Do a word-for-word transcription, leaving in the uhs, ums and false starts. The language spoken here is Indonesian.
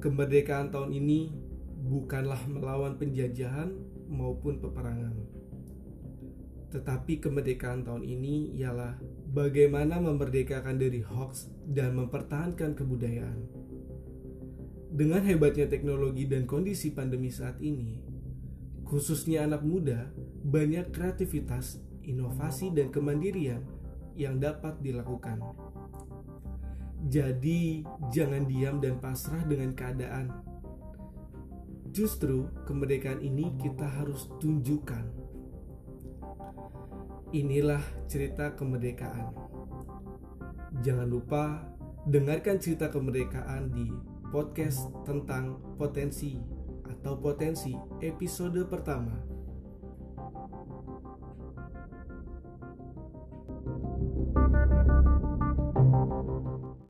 Kemerdekaan tahun ini bukanlah melawan penjajahan maupun peperangan. Tetapi kemerdekaan tahun ini ialah bagaimana memerdekakan dari hoax dan mempertahankan kebudayaan. Dengan hebatnya teknologi dan kondisi pandemi saat ini, khususnya anak muda, banyak kreativitas, inovasi, dan kemandirian yang dapat dilakukan. Jadi, jangan diam dan pasrah dengan keadaan. Justru, kemerdekaan ini kita harus tunjukkan. Inilah cerita kemerdekaan. Jangan lupa dengarkan cerita kemerdekaan di podcast tentang potensi atau potensi episode pertama.